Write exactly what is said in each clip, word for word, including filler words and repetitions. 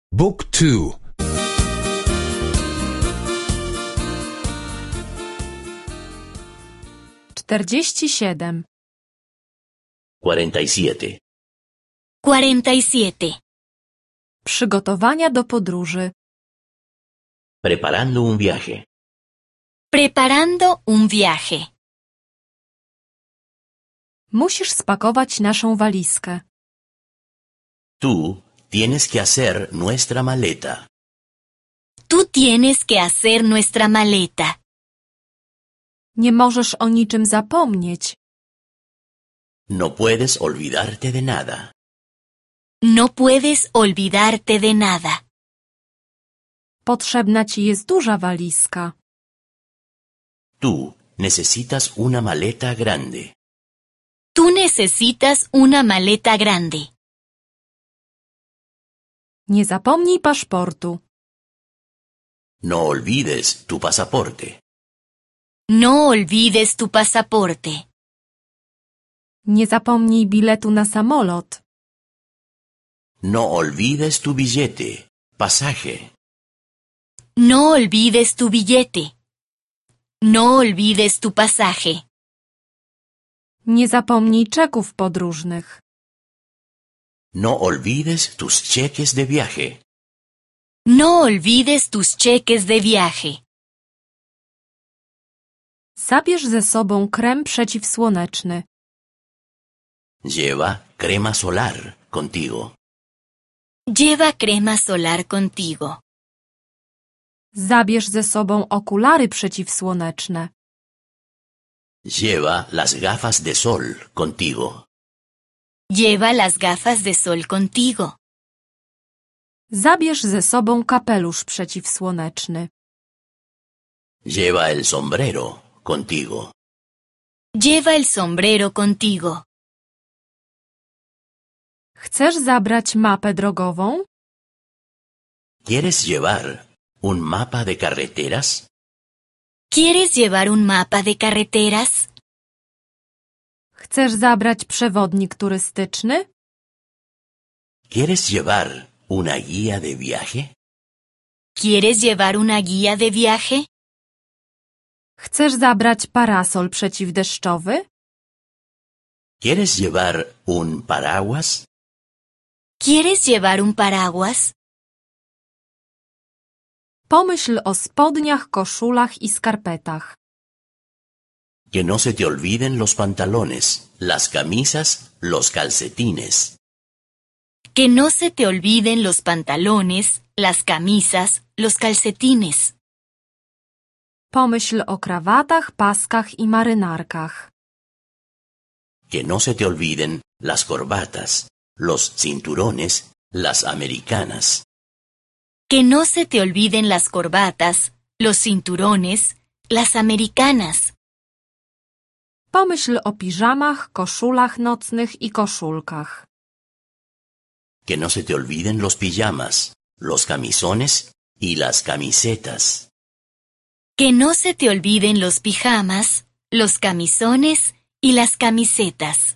Book two. czterdzieści siedem. cuarenta y siete. cuarenta y siete. Przygotowania do podróży. Preparando un viaje. Preparando un viaje. Musisz spakować naszą walizkę. Tú tienes que hacer nuestra maleta. Tú tienes que hacer nuestra maleta. Nie możesz o niczym zapomnieć. No puedes olvidarte de nada. No puedes olvidarte de nada. Potrzebna ci jest duża walizka. Tú necesitas una maleta grande. Tú necesitas una maleta grande. Nie zapomnij paszportu. No olvides tu pasaporte. No olvides tu pasaporte. Nie zapomnij biletu na samolot. No olvides tu billete, pasaje. No olvides tu billete. No olvides tu pasaje. Nie zapomnij czeków podróżnych. No olvides tus cheques de viaje. No olvides tus cheques de viaje. Zabierz ze sobą krem przeciwsłoneczny. Lleva crema solar contigo. Lleva crema solar contigo. Zabierz ze sobą okulary przeciwsłoneczne. Lleva las gafas de sol contigo. Lleva las gafas de sol contigo. Zabierz ze sobą kapelusz przeciwsłoneczny. Lleva el sombrero contigo. Lleva el sombrero contigo. Chcesz zabrać mapę drogową? ¿Quieres llevar un mapa de carreteras? ¿Quieres llevar un mapa de carreteras? Chcesz zabrać przewodnik turystyczny? ¿Quieres llevar una guía de viaje? ¿Quieres llevar una guía de viaje? Chcesz zabrać parasol przeciwdeszczowy? ¿Quieres llevar un paraguas? ¿Quieres llevar un paraguas? Pomyśl o spodniach, koszulach i skarpetach. Que no se te olviden los pantalones, las camisas, los calcetines. Que no se te olviden los pantalones, las camisas, los calcetines. Pomyśl o krawatach, paskach i marynarkach. Que no se te olviden las corbatas, los cinturones, las americanas. Que no se te olviden las corbatas, los cinturones, las americanas. Pomyśl o piżamach, koszulach nocnych i koszulkach. Que no se te olviden los pijamas, los camisones y las camisetas. Que no se te olviden los pijamas, los camisones y las camisetas.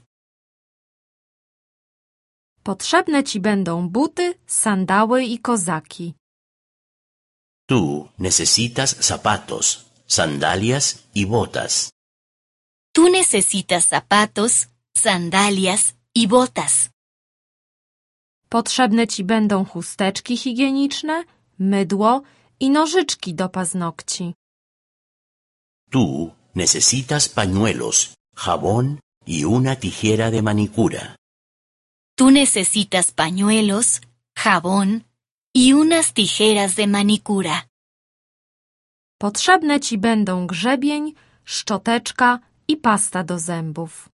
Potrzebne ci będą buty, sandały i kozaki. Tú necesitas zapatos, sandalias y botas. Tú necesitas zapatos, sandalias y botas. Potrzebne ci będą chusteczki higieniczne, mydło i nożyczki do paznokci. Tú necesitas pañuelos, jabón y una tijera de manicura. Tú necesitas pañuelos, jabón y unas tijeras de manicura. Potrzebne ci będą grzebień, szczoteczka i pasta do zębów.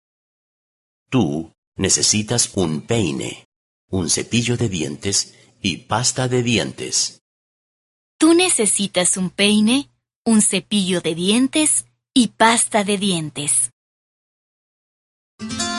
Tú necesitas un peine, un cepillo de dientes y pasta de dientes. Tú necesitas un peine, un cepillo de dientes y pasta de dientes.